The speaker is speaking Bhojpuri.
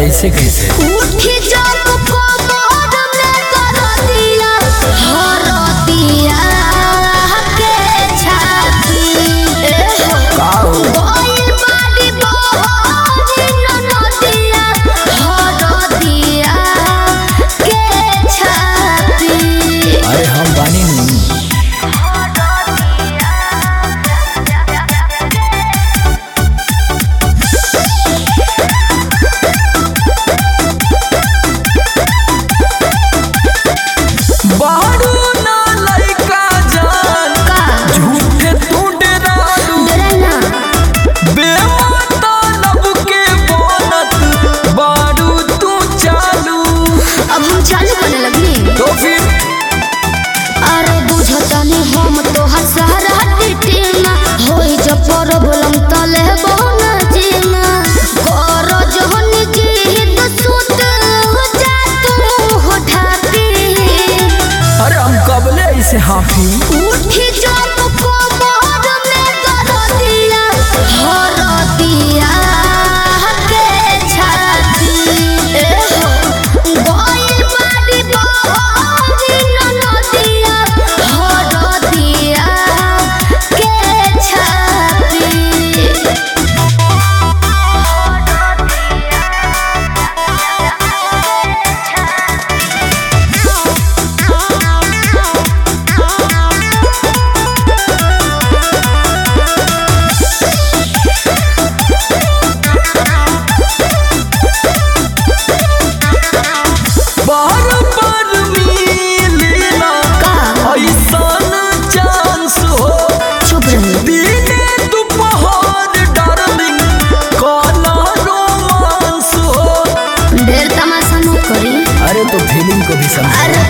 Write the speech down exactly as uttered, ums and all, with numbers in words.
ऐसे कैसे उठी जब कोमर में कर दिया हर दिया के छाती का हो गोइल बाड़ी बहरी ननदिया हर दिया के छाती। अरे हम बानी नहीं प्रॉब्लम तले बोना जीना कर जहन जीत सुत जा तू हो ढाती। अरे हम कबले ऐसे हाफी उठी जब कोमर में कर दिया हर दिया के छाती गोइल बाड़ी बहरी ननदिया हर दिया के छाती। अरे तो फीलिंग को भी समझ।